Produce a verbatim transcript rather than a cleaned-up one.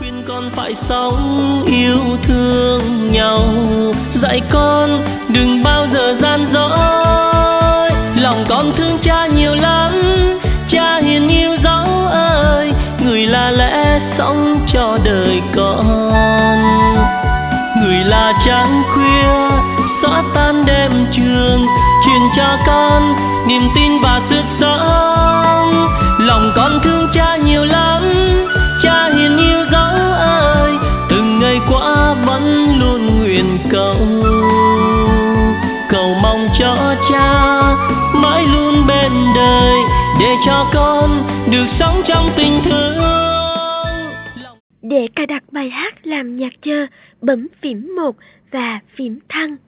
khuyên con phải sống yêu thương nhau, dạy con đừng bao giờ gian dối. Lòng con thương cha nhiều lắm, cha hiền yêu dấu ơi, người là lẽ sống cho đời con. Người là trăng khuya xóa tan đêm trường, truyền cho con niềm tin và sức sống. Lòng con thương cha nhiều lắm, cha hiền yêu dấu ơi, từng ngày qua vẫn luôn nguyện cầu. Cầu mong cho cha mãi luôn bên đời, để cho con được sống trong tình thương. Để cài đặt bài hát làm nhạc chờ, bấm phím một và phím thăng.